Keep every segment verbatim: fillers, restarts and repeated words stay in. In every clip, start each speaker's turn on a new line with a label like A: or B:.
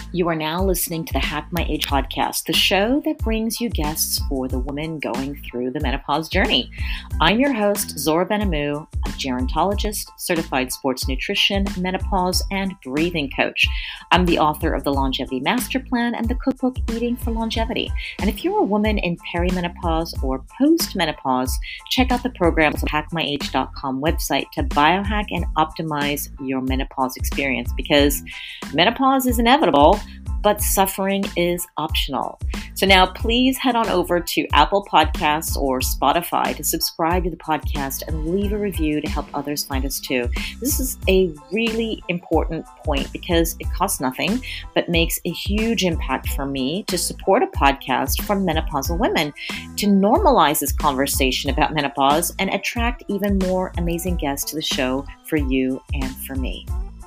A: You are now listening to the Hack My Age podcast, the show that brings you guests for the woman going through the menopause journey. I'm your host, Zora Benamu, a gerontologist, certified sports nutrition, menopause, and breathing coach. I'm the author of the Longevity Master Plan and the cookbook Eating for Longevity. And if you're a woman in perimenopause or postmenopause, check out the program on the hack my age dot com website to biohack and optimize your menopause experience, because menopause is inevitable, but suffering is optional. So now please head on over to Apple Podcasts or Spotify to subscribe to the podcast and leave a review to help others find us too. This is a really important point because it costs nothing, but makes a huge impact for me to support a podcast from menopausal women to normalize this conversation about menopause and attract even more amazing guests to the show for you and for me.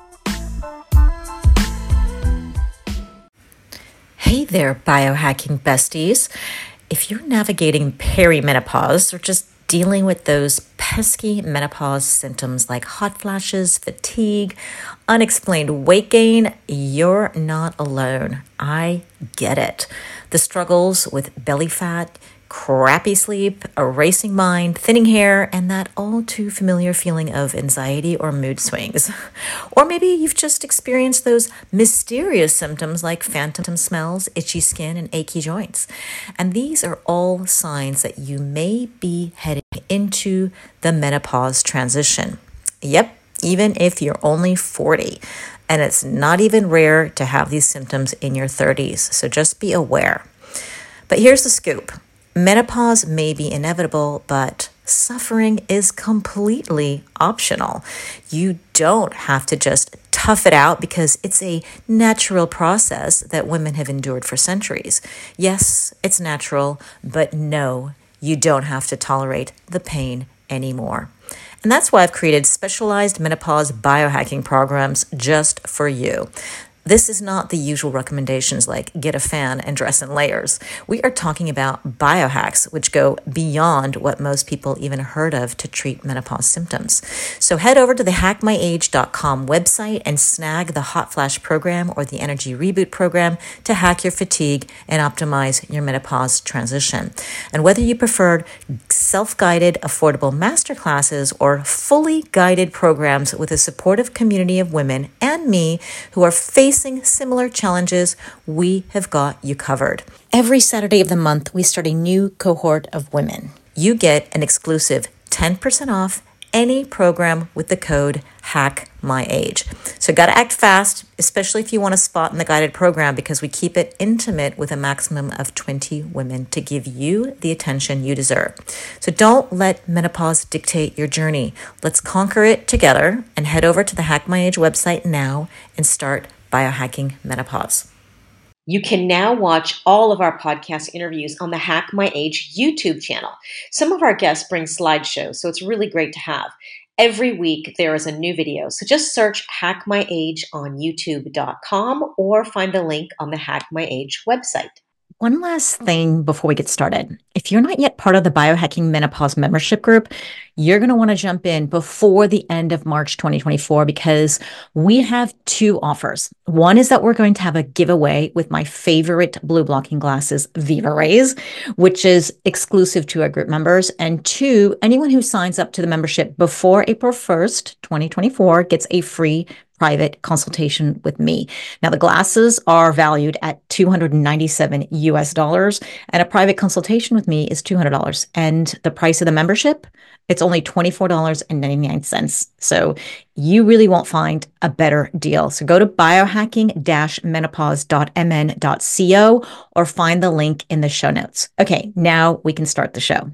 B: Hey there, biohacking besties. If you're navigating perimenopause or just dealing with those pesky menopause symptoms like hot flashes, fatigue, unexplained weight gain, you're not alone. I get it. The struggles with belly fat, crappy sleep, a racing mind, thinning hair, and that all too familiar feeling of anxiety or mood swings. Or maybe you've just experienced those mysterious symptoms like phantom smells, itchy skin, and achy joints. And these are all signs that you may be heading into the menopause transition. Yep, even if you're only forty. And it's not even rare to have these symptoms in your thirties, so just be aware. But here's the scoop. Menopause may be inevitable, but suffering is completely optional. You don't have to just tough it out because it's a natural process that women have endured for centuries. Yes, it's natural, but no, you don't have to tolerate the pain anymore. And that's why I've created specialized menopause biohacking programs just for you. This is not the usual recommendations like get a fan and dress in layers. We are talking about biohacks, which go beyond what most people even heard of to treat menopause symptoms. So head over to the hack my age dot com website and snag the Hot Flash program or the Energy Reboot program to hack your fatigue and optimize your menopause transition. And whether you preferred self-guided, affordable masterclasses or fully guided programs with a supportive community of women and me who are facing similar challenges, we have got you covered. Every Saturday of the month, we start a new cohort of women. You get an exclusive ten percent off any program with the code HACKMyAge. So got to act fast, especially if you want a spot in the guided program, because we keep it intimate with a maximum of twenty women to give you the attention you deserve. So don't let menopause dictate your journey. Let's conquer it together and head over to the Hack My Age website now and start biohacking menopause.
A: You can now watch all of our podcast interviews on the Hack My Age YouTube channel. Some of our guests bring slideshows, so it's really great to have. Every week there is a new video, so just search Hack My Age on youtube dot com or find the link on the Hack My Age website.
B: One last thing before we get started. If you're not yet part of the Biohacking Menopause membership group, you're going to want to jump in before the end of March twenty twenty-four because we have two offers. One is that we're going to have a giveaway with my favorite blue blocking glasses, Viva Rays, which is exclusive to our group members. And two, anyone who signs up to the membership before April first, twenty twenty-four gets a free private consultation with me. Now, the glasses are valued at two hundred ninety-seven U S dollars, and a private consultation with me is two hundred dollars. And the price of the membership, it's only twenty-four dollars and ninety-nine cents. So you really won't find a better deal. So go to biohacking dash menopause dot m n dot co or find the link in the show notes. Okay, now we can start the show.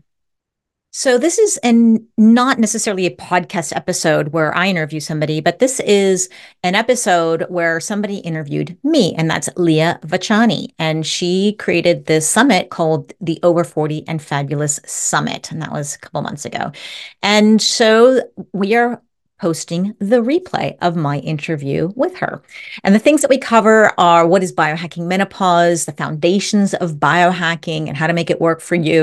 B: So this is an not necessarily a podcast episode where I interview somebody, but this is an episode where somebody interviewed me, and that's Leah Vachani. And she created this summit called the Over forty and Fabulous Summit. And that was a couple months ago. And so we are posting the replay of my interview with her. And the things that we cover are what is biohacking menopause, the foundations of biohacking and how to make it work for you,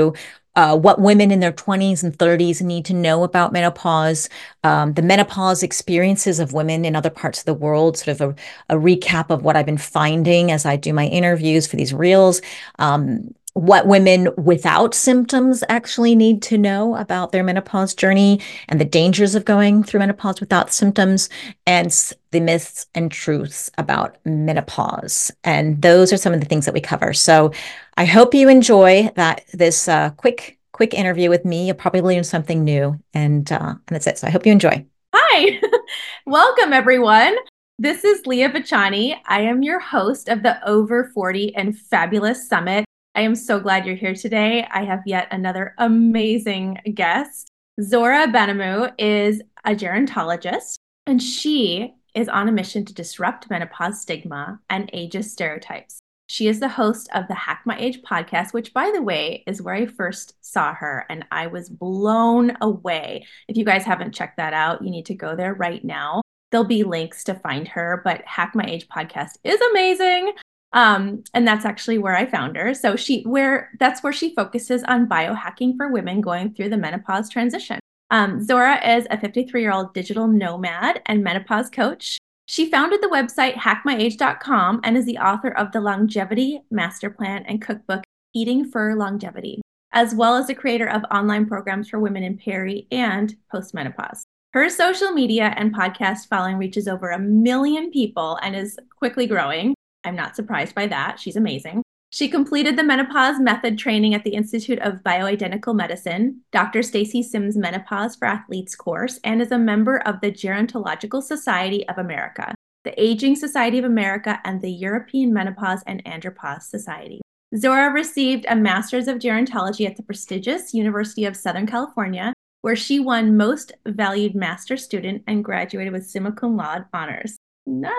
B: uh, what women in their twenties and thirties need to know about menopause, um, the menopause experiences of women in other parts of the world, sort of a, a recap of what I've been finding as I do my interviews for these reels. Um, what women without symptoms actually need to know about their menopause journey and the dangers of going through menopause without symptoms, and the myths and truths about menopause. And those are some of the things that we cover. So I hope you enjoy that this uh, quick quick interview with me. You'll probably learn something new, and uh, and that's it. So I hope you enjoy.
C: Hi, welcome everyone. This is Leah Bachani. I am your host of the Over forty and Fabulous Summit. I am so glad you're here today. I have yet another amazing guest. Zohra Benemou is a gerontologist, and she is on a mission to disrupt menopause stigma and ageist stereotypes. She is the host of the Hack My Age podcast, which, by the way, is where I first saw her, and I was blown away. If you guys haven't checked that out, you need to go there right now. There'll be links to find her, but Hack My Age podcast is amazing. Um, and that's actually where I found her. So she, where that's where she focuses on biohacking for women going through the menopause transition. Um, Zohra is a fifty-three-year-old digital nomad and menopause coach. She founded the website hack my age dot com and is the author of the Longevity Master Plan and cookbook Eating for Longevity, as well as the creator of online programs for women in peri and postmenopause. Her social media and podcast following reaches over a million people and is quickly growing. I'm not surprised by that. She's amazing. She completed the menopause method training at the Institute of Bioidentical Medicine, Doctor Stacy Sims Menopause for Athletes course, and is a member of the Gerontological Society of America, the Aging Society of America, and the European Menopause and Andropause Society. Zohra received a Master's of Gerontology at the prestigious University of Southern California, where she won Most Valued Master Student and graduated with summa cum laude honors. Nice.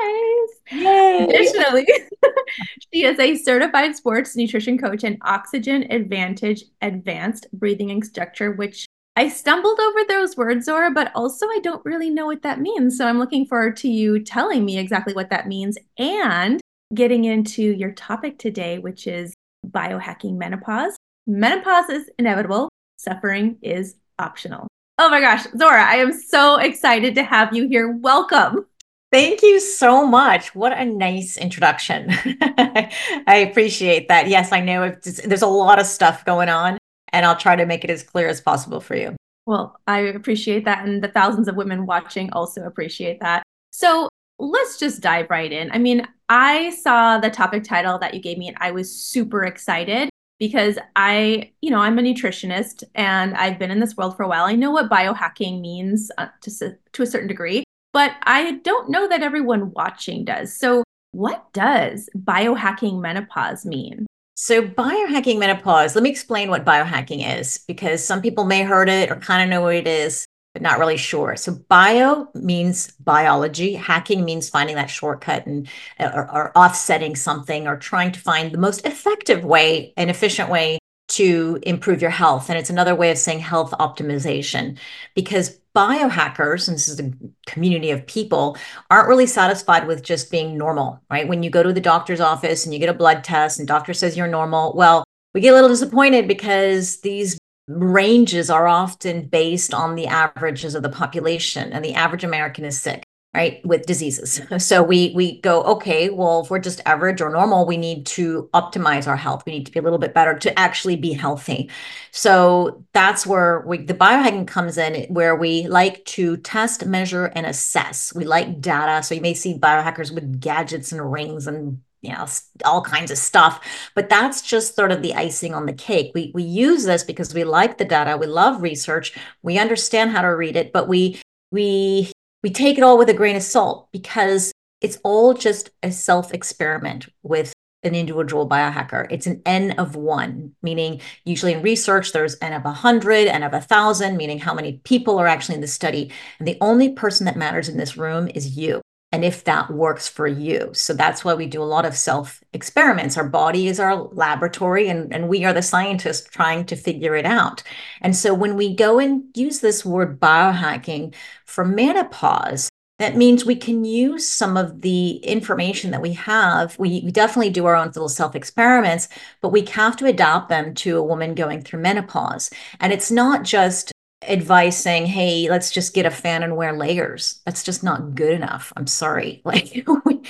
B: Yay.
C: Additionally, she is a certified sports nutrition coach and Oxygen Advantage Advanced Breathing Instructor, which I stumbled over those words, Zohra, but also I don't really know what that means. So I'm looking forward to you telling me exactly what that means and getting into your topic today, which is biohacking menopause. Menopause is inevitable. Suffering is optional. Oh my gosh, Zohra, I am so excited to have you here. Welcome.
B: Thank you so much. What a nice introduction. I appreciate that. Yes, I know it's, there's a lot of stuff going on, and I'll try to make it as clear as possible for you.
C: Well, I appreciate that. And the thousands of women watching also appreciate that. So let's just dive right in. I mean, I saw the topic title that you gave me, and I was super excited because I, you know, I'm a nutritionist and I've been in this world for a while. I know what biohacking means uh, to, to a certain degree. But I don't know that everyone watching does. So what does biohacking menopause mean?
B: So biohacking menopause, let me explain what biohacking is, because some people may heard it or kind of know what it is, but not really sure. So bio means biology. Hacking means finding that shortcut and or, or offsetting something or trying to find the most effective way and efficient way to improve your health. And it's another way of saying health optimization, because biohackers, and this is a community of people, aren't really satisfied with just being normal, right? When you go to the doctor's office and you get a blood test and doctor says you're normal, well, we get a little disappointed because these ranges are often based on the averages of the population, and the average American is sick, right, with diseases. So we we go, okay, well, if we're just average or normal, we need to optimize our health. We need to be a little bit better to actually be healthy. So that's where we, the biohacking comes in, where we like to test, measure, and assess. We like data. So you may see biohackers with gadgets and rings and you know, all kinds of stuff. But that's just sort of the icing on the cake. We we use this because we like the data. We love research. We understand how to read it, but we we we take it all with a grain of salt because it's all just a self-experiment with an individual biohacker. It's an N of one, meaning usually in research, there's N of one hundred, N of one thousand, meaning how many people are actually in the study. And the only person that matters in this room is you. And if that works for you. So that's why we do a lot of self-experiments. Our body is our laboratory, and, and we are the scientists trying to figure it out. And so when we go and use this word biohacking for menopause, That means we can use some of the information that we have. We, we definitely do our own little self-experiments, but we have to adapt them to a woman going through menopause. And it's not just advice saying, hey, let's just get a fan and wear layers. That's just not good enough. I'm sorry. Like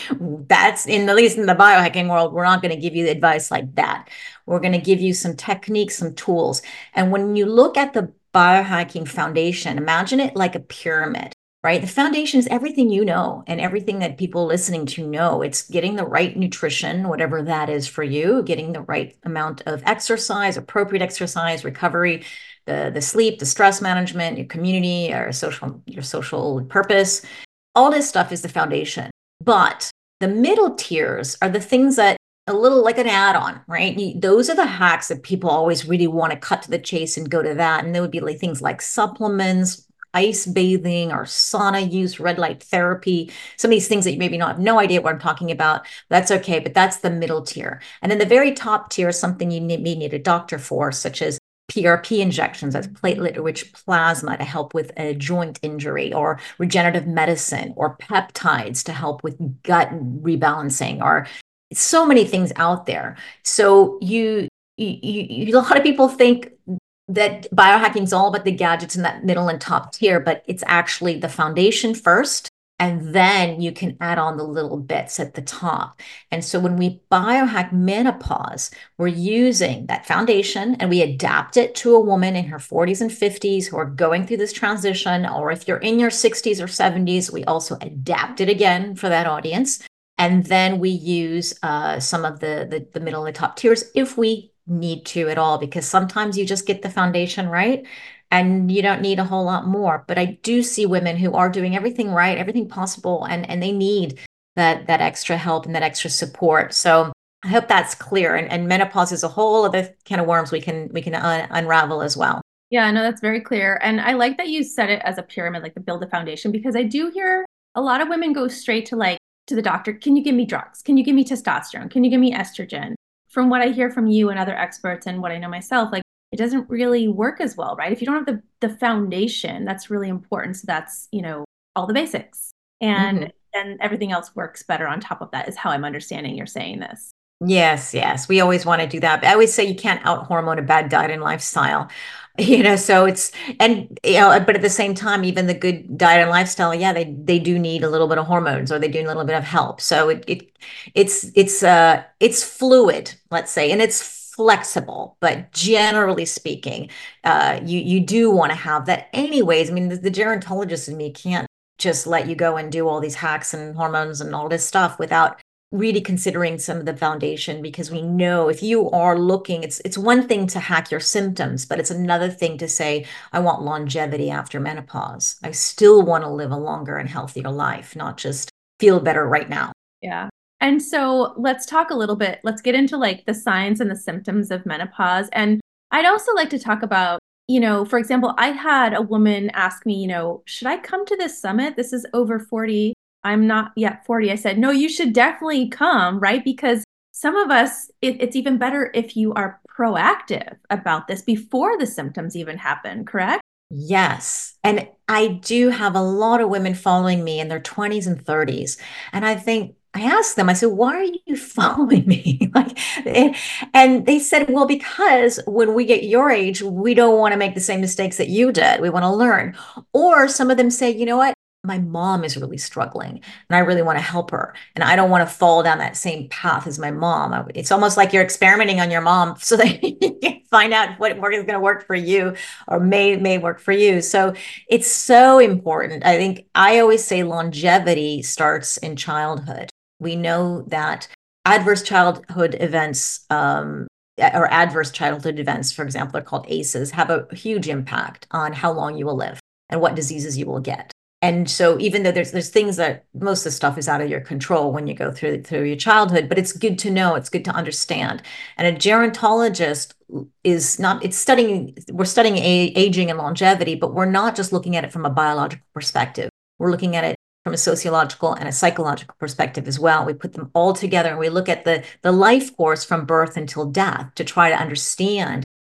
B: that's in, at least in the biohacking world, we're not going to give you advice like that. We're going to give you some techniques, some tools. And when you look at the biohacking foundation, imagine it like a pyramid. Right? The foundation is everything you know and everything that people listening to know. It's getting the right nutrition, whatever that is for you, getting the right amount of exercise, appropriate exercise, recovery, the, the sleep, the stress management, your community, or social, your social purpose. All this stuff is the foundation. But the middle tiers are the things that a little like an add-on, right? You, those are the hacks that people always really want to cut to the chase and go to that. And there would be like things like supplements, ice bathing or sauna use, red light therapy, some of these things that you maybe not have no idea what I'm talking about. That's okay, but that's the middle tier. And then the very top tier is something you may need a doctor for, such as P R P injections, that's platelet-rich plasma to help with a joint injury, or regenerative medicine, or peptides to help with gut rebalancing, or so many things out there. So you, you, you a lot of people think that biohacking is all about the gadgets in that middle and top tier, but it's actually the foundation first, and then you can add on the little bits at the top. And so when we biohack menopause, we're using that foundation and we adapt it to a woman in her forties and fifties who are going through this transition, or if you're in your sixties or seventies, we also adapt it again for that audience. And then we use uh, some of the, the, the middle and the top tiers if we need to at all, because sometimes you just get the foundation right and you don't need a whole lot more. But I do see women who are doing everything right, everything possible, and and they need that that extra help and that extra support. So I hope that's clear. And, and menopause is a whole other can of worms we can we can un- unravel as well.
C: Yeah, no, that's very clear. And I like that you said it as a pyramid, like to build a foundation, because I do hear a lot of women go straight to like to the doctor. Can you give me drugs? Can you give me testosterone? Can you give me estrogen? From what I hear from you and other experts and what I know myself, like it doesn't really work as well, right? If you don't have the, the foundation, that's really important. So that's, you know, all the basics. And mm-hmm. then everything else works better on top of that, is how I'm understanding you're saying this.
B: Yes, yes. We always want to do that. But I always say you can't out hormone a bad diet and lifestyle. You know, so it's, and, you know, but at the same time, even the good diet and lifestyle, yeah, they, they do need a little bit of hormones, or they do need a little bit of help. So it, it, it's, it's, uh, it's fluid, let's say, and it's flexible, but generally speaking, uh, you, you do want to have that anyways. I mean, the, the gerontologist in me can't just let you go and do all these hacks and hormones and all this stuff without really considering some of the foundation, because we know if you are looking, it's it's one thing to hack your symptoms, but it's another thing to say, I want longevity after menopause. I still want to live a longer and healthier life, not just feel better right now.
C: Yeah. And so let's talk a little bit, let's get into like the signs and the symptoms of menopause. And I'd also like to talk about, you know, for example, I had a woman ask me, you know, should I come to this summit? This is over forty. I'm not yet forty. I said, no, you should definitely come, right? Because some of us, it, it's even better if you are proactive about this before the symptoms even happen, correct?
B: Yes. And I do have a lot of women following me in their twenties and thirties. And I think, I asked them, I said, why are you following me? Like, and, and they said, well, because when we get your age, we don't want to make the same mistakes that you did. We want to learn. Or some of them say, you know what? My mom is really struggling and I really want to help her. And I don't want to fall down that same path as my mom. It's almost like you're experimenting on your mom so that you can find out what is going to work for you, or may, may work for you. So it's so important. I think I always say longevity starts in childhood. We know that adverse childhood events, um, or adverse childhood events, for example, are called A C Es, have a huge impact on how long you will live and what diseases you will get. And so even though there's there's things that most of the stuff is out of your control when you go through through your childhood, but it's good to know, it's good to understand. And a gerontologist is not, it's studying, we're studying a, aging and longevity, but we're not just looking at it from a biological perspective. We're looking at it from a sociological and a psychological perspective as well. We put them all together and we look at the, the life course from birth until death to try to understand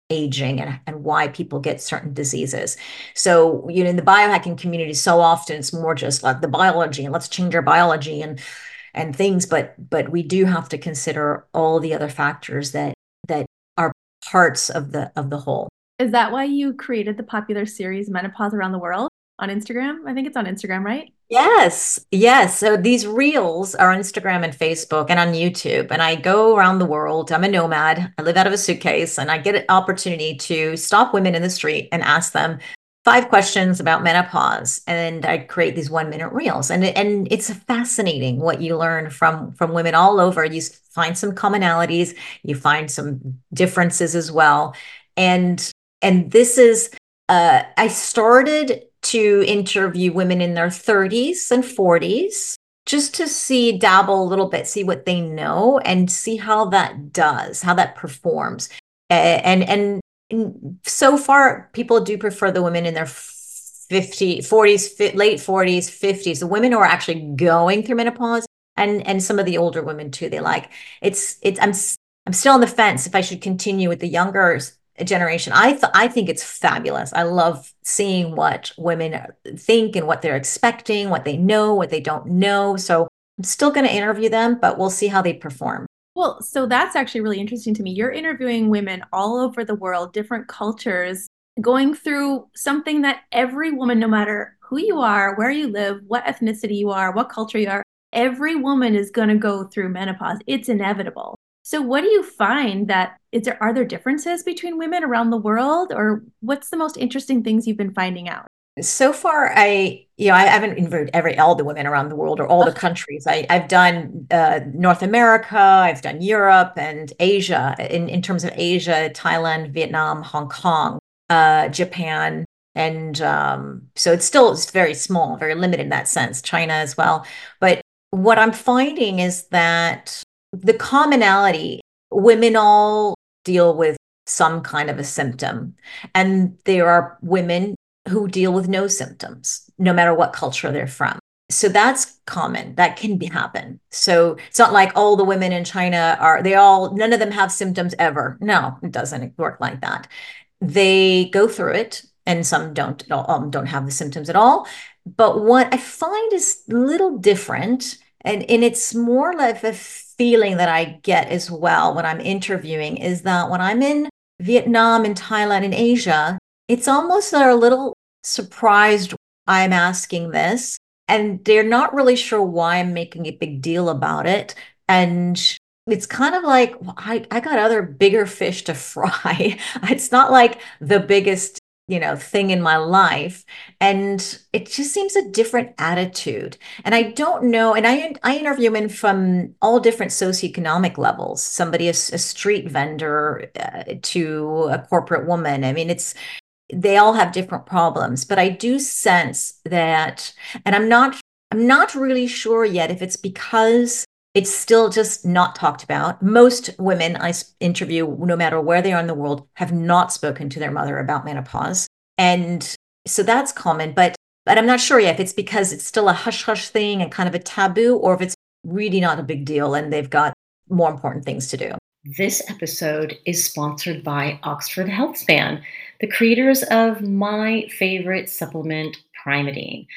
B: aging and, and why people get certain diseases. So, you know, in the biohacking community, so often it's more just like the biology and let's change our biology and and things, but but we do have to consider all the other factors that that are parts of the of the whole.
C: Is that why you created the popular series Menopause Around the World on Instagram? I think it's on Instagram, right?
B: Yes, yes. So these reels are on Instagram and Facebook and on YouTube. And I go around the world. I'm a nomad. I live out of a suitcase and I get an opportunity to stop women in the street and ask them five questions about menopause. And I create these one minute reels. And, and it's fascinating what you learn from, from women all over. You find some commonalities, you find some differences as well. And, and this is, uh, I started to interview women in their thirties and forties just to see, dabble a little bit, see what they know and see how that does, how that performs. And, and, and so far, people do prefer the women in their fifty, forties, late forties, fifties, the women who are actually going through menopause and, and some of the older women too. They like, it's, it's, I'm, I'm still on the fence if I should continue with the younger generation. I th- I think it's fabulous. I love seeing what women think and what they're expecting, what they know, what they don't know. So I'm still going to interview them, but we'll see how they perform.
C: Well, so that's actually really interesting to me. You're interviewing women all over the world, different cultures, going through something that every woman, no matter who you are, where you live, what ethnicity you are, what culture you are, every woman is going to go through menopause. It's inevitable. So what do you find that is there, are there differences between women around the world, or what's the most interesting things you've been finding out?
B: So far, I, you know, I haven't interviewed every, all the women around the world or all the countries. I, I've done uh, North America, I've done Europe and Asia. In, in terms of Asia, Thailand, Vietnam, Hong Kong, uh, Japan. And um, so it's still it's very small, very limited in that sense, China as well. But what I'm finding is that the commonality, women all deal with some kind of a symptom. And there are women who deal with no symptoms, no matter what culture they're from. So that's common. That can be happen. So it's not like all the women in China are, they all, none of them have symptoms ever. No, it doesn't work like that. They go through it and some don't, um, don't have the symptoms at all. But what I find is a little different, and, and it's more like a feeling that I get as well when I'm interviewing, is that when I'm in Vietnam and Thailand and Asia, it's almost they're a little surprised I'm asking this, and they're not really sure why I'm making a big deal about it. And it's kind of like, well, I, I got other bigger fish to fry. It's not like the biggest, you know, thing in my life. And it just seems a different attitude. And I don't know. And I, I interview women from all different socioeconomic levels, somebody, a, a street vendor uh, to a corporate woman. I mean, it's, they all have different problems, but I do sense that, and I'm not, I'm not really sure yet if it's because it's still just not talked about. Most women I interview, no matter where they are in the world, have not spoken to their mother about menopause. And so that's common, but, but I'm not sure yet if it's because it's still a hush hush thing and kind of a taboo, or if it's really not a big deal and they've got more important things to do.
A: This episode is sponsored by Oxford HealthSpan, the creators of my favorite supplement, Primeadine.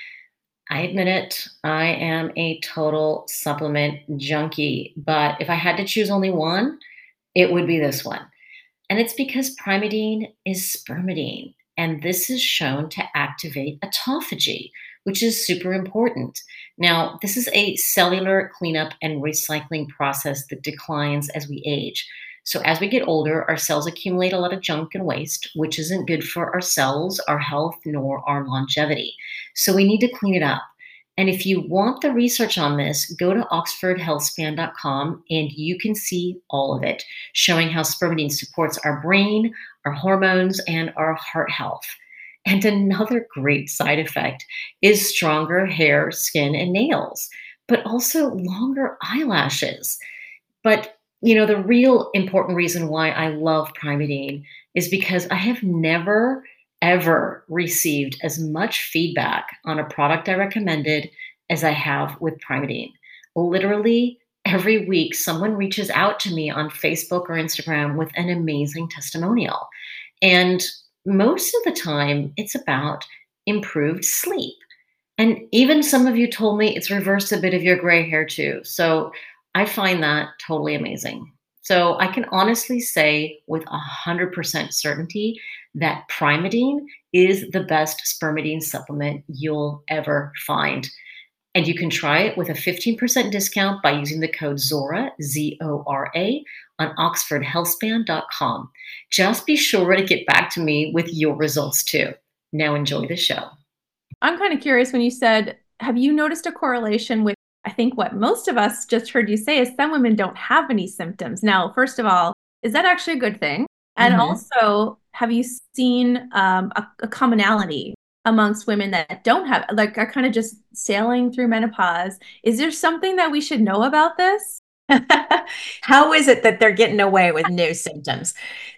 A: I admit it, I am a total supplement junkie, but if I had to choose only one, it would be this one. And it's because Primeadine is spermidine, and this is shown to activate autophagy, which is super important. Now, this is a cellular cleanup and recycling process that declines as we age. So as we get older, our cells accumulate a lot of junk and waste, which isn't good for our cells, our health, nor our longevity. So we need to clean it up. And if you want the research on this, go to oxford health span dot com and you can see all of it, showing how spermidine supports our brain, our hormones, and our heart health. And another great side effect is stronger hair, skin, and nails, but also longer eyelashes. But you know, the real important reason why I love Primeadine is because I have never, ever received as much feedback on a product I recommended as I have with Primeadine. Literally every week, someone reaches out to me on Facebook or Instagram with an amazing testimonial. And most of the time, it's about improved sleep. And even some of you told me it's reversed a bit of your gray hair too. So I find that totally amazing. So I can honestly say with one hundred percent certainty that Primeadine is the best spermidine supplement you'll ever find. And you can try it with a fifteen percent discount by using the code ZORA, Z O R A, on oxford healthspan dot com. Just be sure to get back to me with your results too. Now enjoy the show.
C: I'm kind of curious when you said, have you noticed a correlation with, I think what most of us just heard you say is some women don't have any symptoms. Now, first of all, is that actually a good thing? And
B: Mhm.
C: also, have you seen um, a, a commonality amongst women that don't have, like, are kind of just sailing through menopause? Is there something that we should know about this?
B: How is it that they're getting away with no symptoms?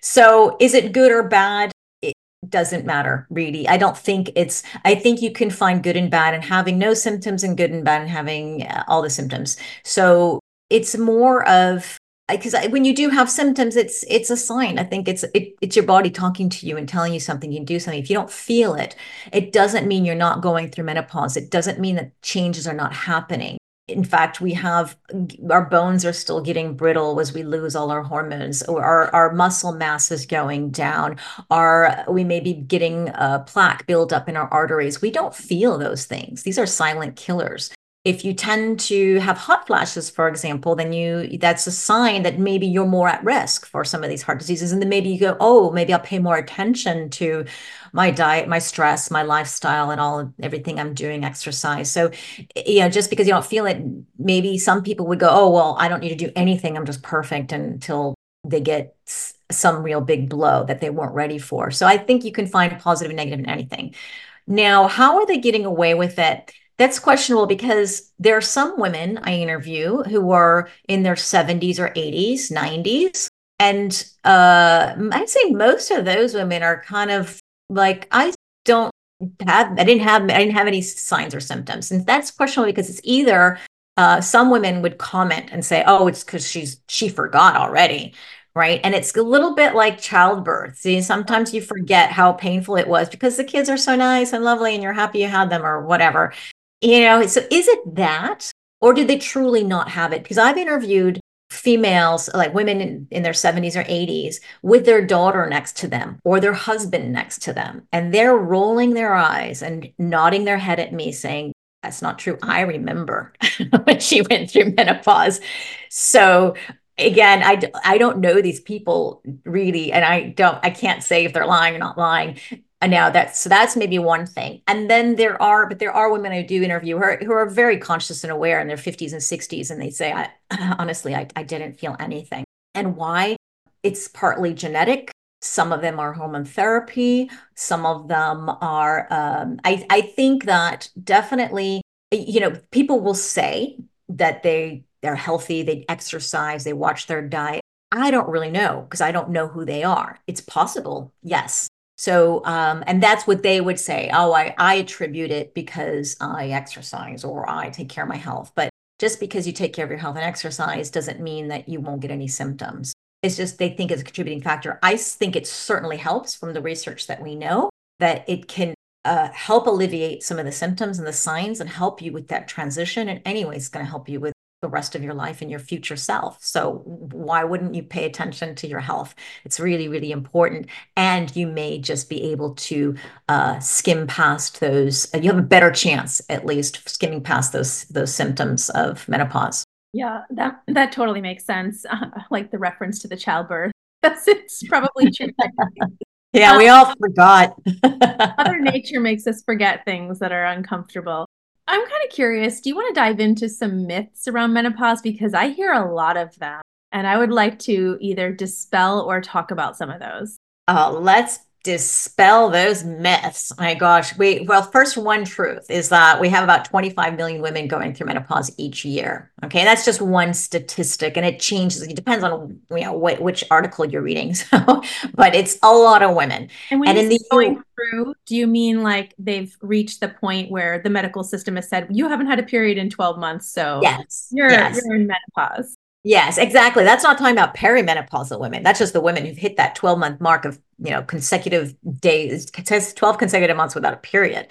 B: So is it good or bad? It doesn't matter, really. I don't think it's, I think you can find good and bad in having no symptoms and good and bad in having uh, all the symptoms. So it's more of, because when you do have symptoms, it's it's a sign. I think it's it, it's your body talking to you and telling you something. You can do something. If you don't feel it, it doesn't mean you're not going through menopause. It doesn't mean that changes are not happening. In fact, we have our bones are still getting brittle as we lose all our hormones, or our, our muscle mass is going down. Our we may be getting a plaque build up in our arteries. We don't feel those things. These are silent killers. If you tend to have hot flashes, for example, then you that's a sign that maybe you're more at risk for some of these heart diseases. And then maybe you go, oh, maybe I'll pay more attention to my diet, my stress, my lifestyle, and all everything I'm doing, exercise. So, you know, just because you don't feel it, maybe some people would go, oh, well, I don't need to do anything. I'm just perfect until they get some real big blow that they weren't ready for. So I think you can find positive and negative in anything. Now, how are they getting away with it? That's questionable because there are some women I interview who are in their seventies or eighties, nineties. And uh, I'd say most of those women are kind of like, I don't have, I didn't have, I didn't have any signs or symptoms. And that's questionable because it's either uh, some women would comment and say, oh, it's because she's, she forgot already. Right. And it's a little bit like childbirth. See, sometimes you forget how painful it was because the kids are so nice and lovely and you're happy you had them or whatever. You know, so is it that, or did they truly not have it? Because I've interviewed females, like women in, in their seventies or eighties, with their daughter next to them or their husband next to them, and they're rolling their eyes and nodding their head at me saying, that's not true. I remember when she went through menopause. So again, I, I don't know these people really, and I don't, I can't say if they're lying or not lying. And now that's so that's maybe one thing. And then there are, but there are women I do interview who are, who are very conscious and aware in their fifties and sixties, and they say, I honestly, I, I didn't feel anything. And why? It's partly genetic. Some of them are hormone therapy. Some of them are, um, I, I think that definitely, you know, people will say that they they're healthy, they exercise, they watch their diet. I don't really know because I don't know who they are. It's possible, yes. So, um, and that's what they would say. Oh, I, I attribute it because I exercise or I take care of my health. But just because you take care of your health and exercise doesn't mean that you won't get any symptoms. It's just they think it's a contributing factor. I think it certainly helps from the research that we know that it can uh, help alleviate some of the symptoms and the signs and help you with that transition. And anyway, it's going to help you with the rest of your life and your future self. So why wouldn't you pay attention to your health? It's really, really important. And you may just be able to uh, skim past those. You have a better chance, at least, skimming past those those symptoms of menopause.
C: Yeah, that that totally makes sense. Uh, like the reference to the childbirth. That's it's probably true.
B: Yeah,
C: um,
B: we all forgot.
C: Mother Nature makes us forget things that are uncomfortable. I'm kind of curious, do you want to dive into some myths around menopause? Because I hear a lot of them, and I would like to either dispel or talk about some of those.
B: Uh, let's dispel those myths. My gosh. We, well, first, one truth is that we have about twenty-five million women going through menopause each year. Okay. That's just one statistic and it changes. It depends on, you know, what, which article you're reading. So, but it's a lot of women.
C: And when
B: and
C: you
B: in
C: say
B: the
C: going through, do you mean like they've reached the point where the medical system has said, you haven't had a period in twelve months, so
B: yes,
C: you're
B: yes.
C: you're in menopause?
B: Yes, exactly. That's not talking about perimenopausal women. That's just the women who've hit that twelve month mark of, you know, consecutive days, it says twelve consecutive months without a period.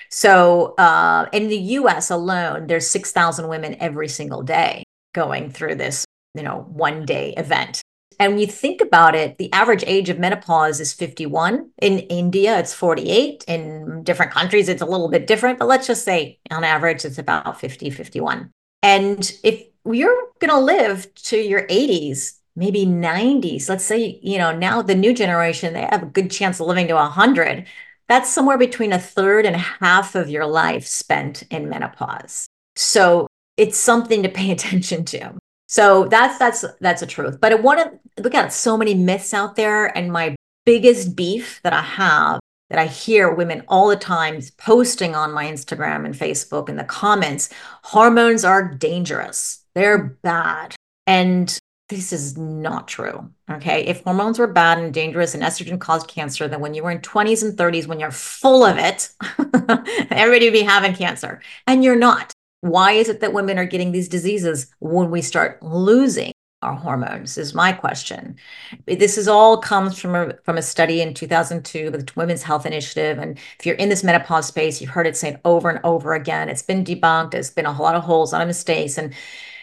B: So uh, in the U S alone, there's six thousand women every single day going through this, you know, one day event. And when you think about it, the average age of menopause is fifty-one. In India, it's forty-eight. In different countries, it's a little bit different, but let's just say on average, it's about fifty, fifty-one. And if you're going to live to your eighties, maybe nineties, let's say, you know, now the new generation, they have a good chance of living to one hundred. That's somewhere between a third and half of your life spent in menopause. So it's something to pay attention to. So that's that's that's a truth. But I want to look at so many myths out there, and my biggest beef that I have that I hear women all the time posting on my Instagram and Facebook in the comments, hormones are dangerous. They're bad. And this is not true. Okay. If hormones were bad and dangerous and estrogen caused cancer, then when you were in twenties and thirties, when you're full of it, everybody would be having cancer. And you're not. Why is it that women are getting these diseases when we start losing our hormones is my question. This is all comes from a from a study in two thousand two with the Women's Health Initiative. And if you're in this menopause space, you've heard it said over and over again. It's been debunked. It's been a lot of holes, a lot of mistakes. And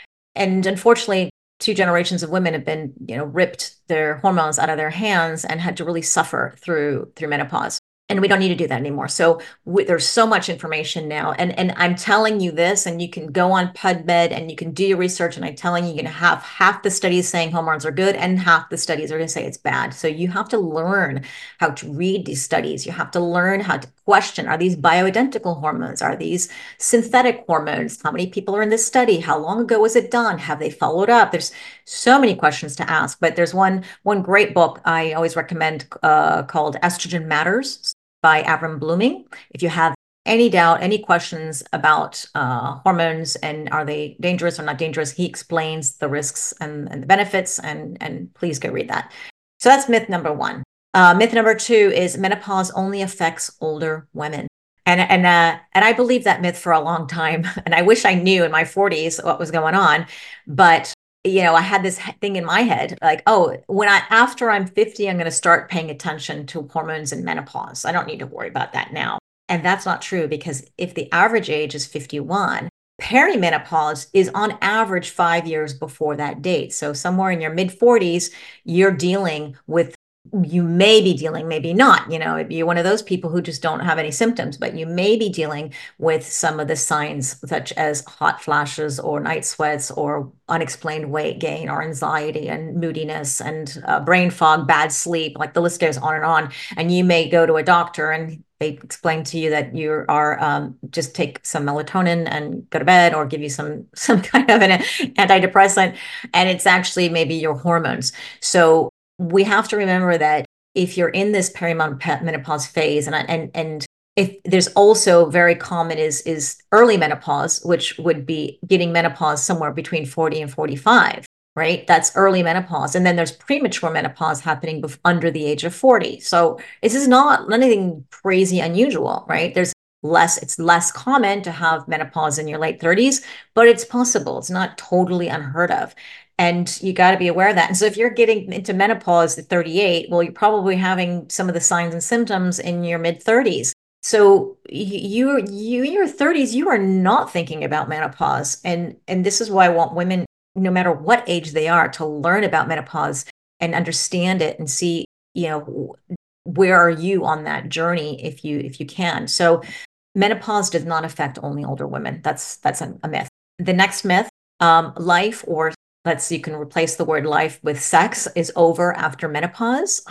B: and unfortunately, two generations of women have been, you know, ripped their hormones out of their hands and had to really suffer through through menopause. And we don't need to do that anymore. So we, there's so much information now. And, and I'm telling you this, and you can go on PubMed and you can do your research. And I'm telling you, you're going to have half the studies saying hormones are good and half the studies are going to say it's bad. So you have to learn how to read these studies. You have to learn how to question, are these bioidentical hormones? Are these synthetic hormones? How many people are in this study? How long ago was it done? Have they followed up? There's so many questions to ask, but there's one, one great book I always recommend uh, called Estrogen Matters by Avram Blooming. If you have any doubt, any questions about uh, hormones and are they dangerous or not dangerous, he explains the risks and, and the benefits, and, and please go read that. So that's myth number one. Uh, myth number two is menopause only affects older women. And, and, uh, and I believed that myth for a long time. And I wish I knew in my forties what was going on. But you know, I had this thing in my head, like, oh, when I, after I'm fifty, I'm going to start paying attention to hormones and menopause. I don't need to worry about that now. And that's not true, because if the average age is fifty-one, perimenopause is on average five years before that date. So somewhere in your mid forties, you're dealing with, you may be dealing, maybe not, you know, you're one of those people who just don't have any symptoms, but you may be dealing with some of the signs such as hot flashes or night sweats or unexplained weight gain or anxiety and moodiness and uh, brain fog, bad sleep, like the list goes on and on. And you may go to a doctor and they explain to you that you are um, just take some melatonin and go to bed, or give you some some kind of an antidepressant, and it's actually maybe your hormones. So we have to remember that if you're in this perimenopause phase, and and and if there's also very common is is early menopause, which would be getting menopause somewhere between forty and forty-five, right? That's early menopause. And then there's premature menopause happening bef- under the age of forty. So this is not anything crazy unusual, right? There's less, it's less common to have menopause in your late thirties, but it's possible. It's not totally unheard of. And you got to be aware of that. And so if you're getting into menopause at thirty-eight, well, you're probably having some of the signs and symptoms in your mid thirties. So you, you, in your thirties, you are not thinking about menopause. And, and this is why I want women, no matter what age they are, to learn about menopause and understand it and see, you know, where are you on that journey if you, if you can. So menopause does not affect only older women. That's, that's a, a myth. The next myth, um, life or let's, you can replace the word life with sex is over after menopause.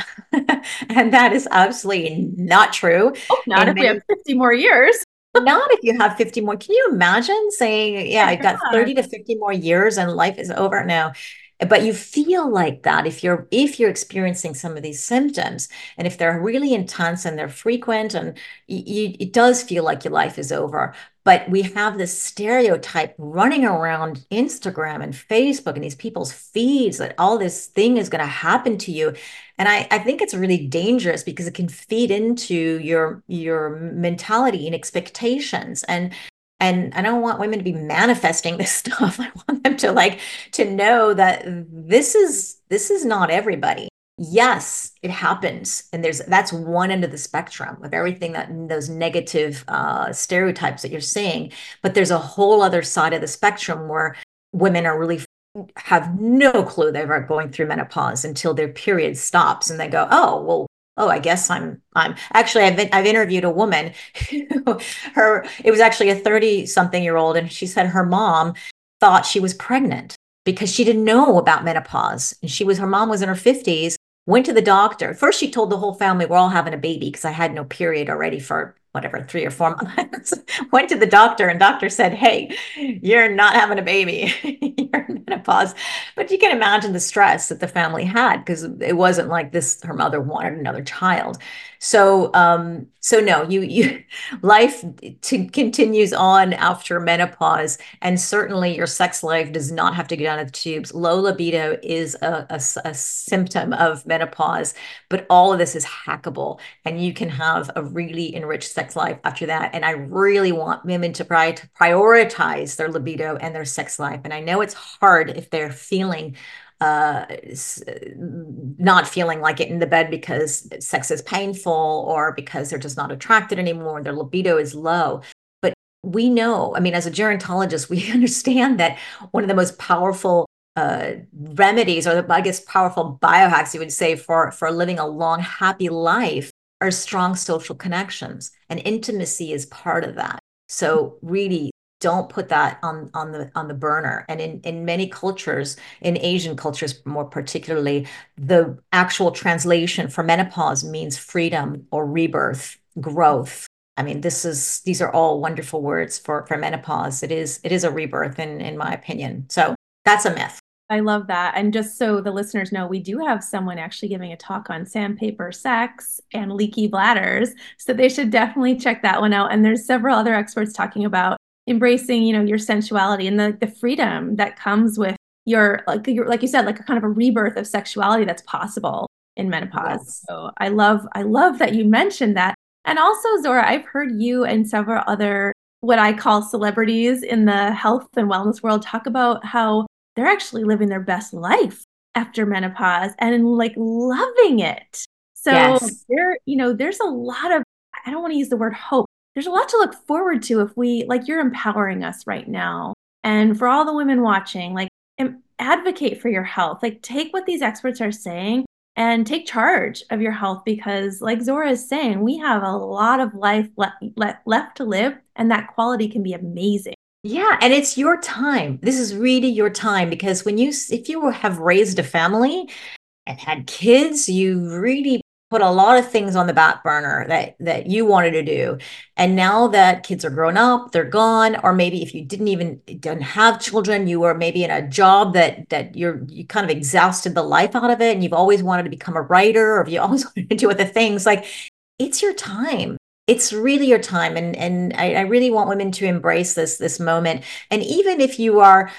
B: And that is absolutely not true.
C: Oh, not
B: and
C: if
B: many,
C: we have fifty more years.
B: Not if you have fifty more. Can you imagine saying, yeah,
C: Oh
B: I've got thirty to fifty more years and life is over? No. But you feel like that if you're if you're experiencing some of these symptoms, and if they're really intense and they're frequent, and you, it does feel like your life is over. But we have this stereotype running around Instagram and Facebook and these people's feeds that all this thing is going to happen to you. And I, I think it's really dangerous because it can feed into your your mentality and expectations. And And I don't want women to be manifesting this stuff. I want them to like to know that this is this is not everybody. Yes, it happens. And there's that's one end of the spectrum of everything that those negative uh, stereotypes that you're seeing. But there's a whole other side of the spectrum where women are really have no clue they're going through menopause until their period stops and they go, oh, well, oh, I guess I'm I'm actually I've been, I've interviewed a woman who her it was actually a thirty something year old, and she said her mom thought she was pregnant because she didn't know about menopause. And she was her mom was in her fifties, went to the doctor. First, she told the whole family we're all having a baby because I had no period already for whatever, three or four months. Went to the doctor, and doctor said, hey, you're not having a baby. You're in menopause. But you can imagine the stress that the family had because it wasn't like this, her mother wanted another child. So, um, so no, you, you, life to, continues on after menopause, and certainly your sex life does not have to go down the tubes. Low libido is a, a, a symptom of menopause, but all of this is hackable, and you can have a really enriched sex life after that. And I really want women to pri- to prioritize their libido and their sex life. And I know it's hard if they're feeling uh not feeling like it in the bed because sex is painful or because they're just not attracted anymore, their libido is low. But we know, I mean, as a gerontologist, we understand that one of the most powerful uh remedies, or the I guess powerful biohacks you would say, for for living a long happy life are strong social connections, and intimacy is part of that. So really don't put that on on the on the burner. And in in many cultures, in Asian cultures more particularly, the actual translation for menopause means freedom or rebirth, growth. I mean, this is these are all wonderful words for for menopause. It is it is a rebirth in in my opinion. So that's a myth.
C: I love that. And just so the listeners know, we do have someone actually giving a talk on sandpaper sex and leaky bladders. So they should definitely check that one out. And there's several other experts talking about embracing, you know, your sensuality and the, the freedom that comes with your, like, your, like you said, like a kind of a rebirth of sexuality that's possible in menopause.
B: Yes.
C: So I love, I love that you mentioned that. And also, Zora, I've heard you and several other, what I call celebrities in the health and wellness world, talk about how they're actually living their best life after menopause and like loving it. So
B: Yes.
C: there, you know, there's a lot of, I don't want to use the word hope. There's a lot to look forward to if we, like you're empowering us right now. And for all the women watching, like em- advocate for your health. Like take what these experts are saying and take charge of your health, because like Zora is saying, we have a lot of life le- le- left to live, and that quality can be amazing.
B: Yeah, and it's your time. This is really your time, because when you, if you have raised a family and had kids, you really put a lot of things on the back burner that that you wanted to do. And now that kids are grown up, they're gone. Or maybe if you didn't even didn't have children, you were maybe in a job that that you're you kind of exhausted the life out of it, and you've always wanted to become a writer, or you always wanted to do other things. Like, it's your time. It's really your time. And and I, I really want women to embrace this this moment. And even if you are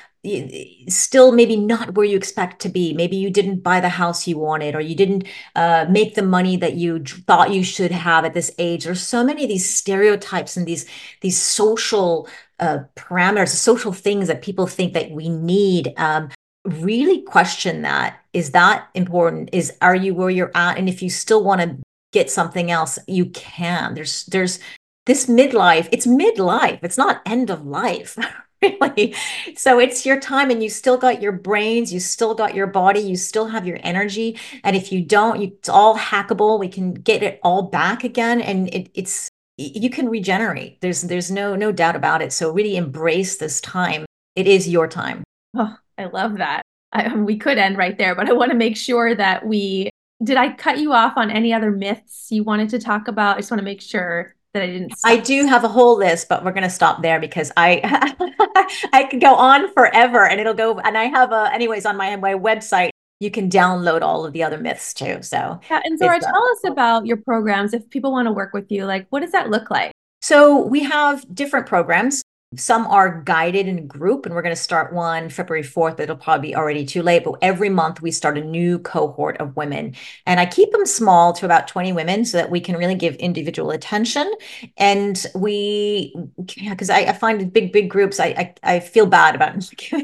B: still maybe not where you expect to be, maybe you didn't buy the house you wanted, or you didn't uh, make the money that you thought you should have at this age. There's so many of these stereotypes and these these social uh, parameters, social things that people think that we need. Um, really question that. Is that important? Is Are you where you're at? And if you still want to get something else, you can. There's there's this midlife, it's midlife, it's not end of life. Really. So it's your time, and you still got your brains, you still got your body, you still have your energy. And if you don't, you, it's all hackable. We can get it all back again. And it, it's, you can regenerate. There's, there's no, no doubt about it. So really embrace this time. It is your time.
C: Oh, I love that. I, we could end right there, but I want to make sure that we, did I cut you off on any other myths you wanted to talk about? I just want to make sure that I didn't stop.
B: I do have a whole list, but we're going to stop there because I I could go on forever, and it'll go. And I have a, anyways, on my my website, you can download all of the other myths too. So
C: yeah, and Zora, tell us about your programs if people want to work with you. Like, what does that look like?
B: So we have different programs. Some are guided in a group, and we're going to start one February fourth, but it'll probably be already too late. But every month we start a new cohort of women. And I keep them small to about twenty women so that we can really give individual attention. And we, because I, I find big, big groups, I, I, I feel bad about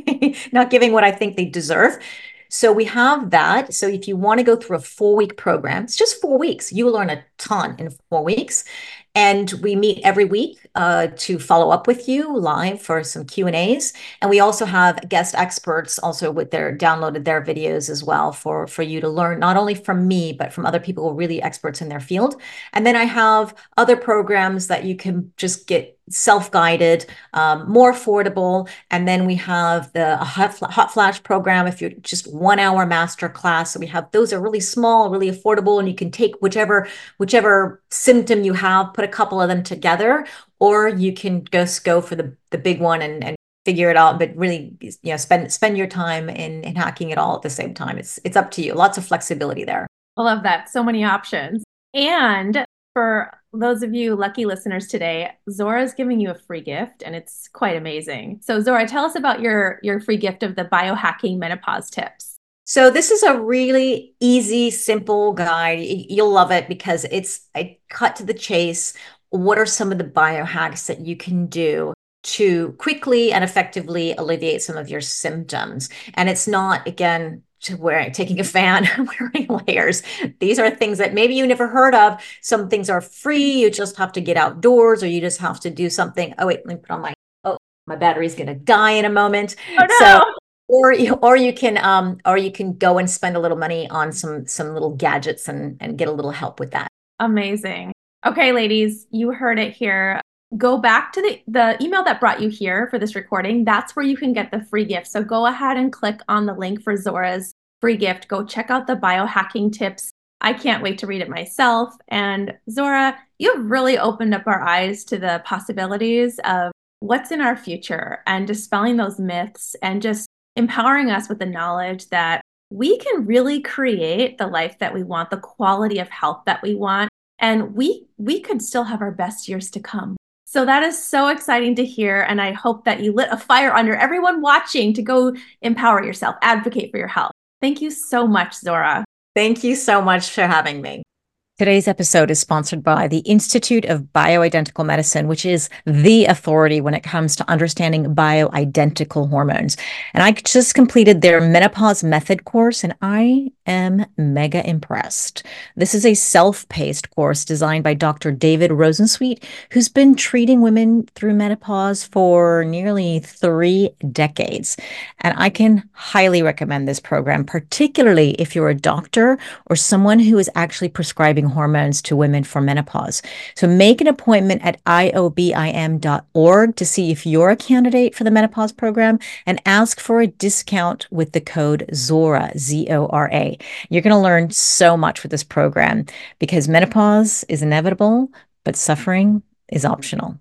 B: not giving what I think they deserve. So we have that. So if you want to go through a four week program, it's just four weeks. You will learn a ton in four weeks. And we meet every week uh, to follow up with you live for some Q and A's. And we also have guest experts also with their downloaded their videos as well for, for you to learn, not only from me, but from other people who are really experts in their field. And then I have other programs that you can just get self-guided, um, more affordable. And then we have the hot, hot flash program. If you're just one hour master class, so we have, those are really small, really affordable, and you can take whichever, whichever symptom you have, put a couple of them together, or you can just go for the, the big one and, and figure it out, but really, you know, spend, spend your time in, in hacking it all at the same time. It's, it's up to you. Lots of flexibility there.
C: I love that. So many options. And for those of you lucky listeners today, Zora is giving you a free gift, and it's quite amazing. So Zora, tell us about your, your free gift of the biohacking menopause tips.
B: So this is a really easy, simple guide. You'll love it because it's I cut to the chase. What are some of the biohacks that you can do to quickly and effectively alleviate some of your symptoms? And it's not, again, to wearing, taking a fan, wearing layers. These are things that maybe you never heard of. Some things are free. You just have to get outdoors, or you just have to do something. Oh, wait, let me put on my, oh, my battery's going to die in a moment.
C: Oh, no.
B: So, or you, or you can, um, or you can go and spend a little money on some, some little gadgets and, and get a little help with that.
C: Amazing. Okay, ladies, you heard it here. Go back to the, the email that brought you here for this recording. That's where you can get the free gift. So go ahead and click on the link for Zora's free gift. Go check out the biohacking tips. I can't wait to read it myself. And Zora, you've really opened up our eyes to the possibilities of what's in our future and dispelling those myths and just empowering us with the knowledge that we can really create the life that we want, the quality of health that we want, and we we could still have our best years to come. So that is so exciting to hear, and I hope that you lit a fire under everyone watching to go empower yourself, advocate for your health. Thank you so much, Zora.
B: Thank you so much for having me. Today's episode is sponsored by the Institute of Bioidentical Medicine, which is the authority when it comes to understanding bioidentical hormones. And I just completed their menopause method course, and I am mega impressed. This is a self-paced course designed by Doctor David Rosensweet, who's been treating women through menopause for nearly three decades. And I can highly recommend this program, particularly if you're a doctor or someone who is actually prescribing hormones to women for menopause. So make an appointment at I O B I M dot org to see if you're a candidate for the menopause program, and ask for a discount with the code ZORA, Z O R A. You're going to learn so much with this program because menopause is inevitable, but suffering is optional.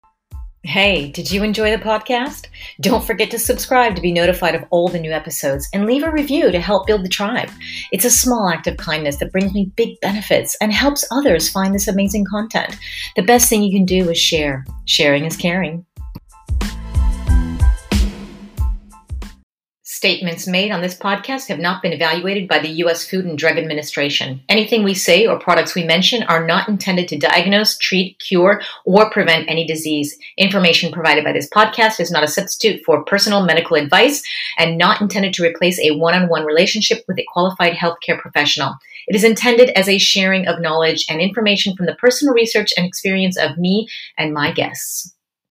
B: Hey, did you enjoy the podcast? Don't forget to subscribe to be notified of all the new episodes, and leave a review to help build the tribe. It's a small act of kindness that brings me big benefits and helps others find this amazing content. The best thing you can do is share. Sharing is caring. Statements made on this podcast have not been evaluated by the U S Food and Drug Administration. Anything we say or products we mention are not intended to diagnose, treat, cure, or prevent any disease. Information provided by this podcast is not a substitute for personal medical advice and not intended to replace a one-on-one relationship with a qualified healthcare professional. It is intended as a sharing of knowledge and information from the personal research and experience of me and my guests.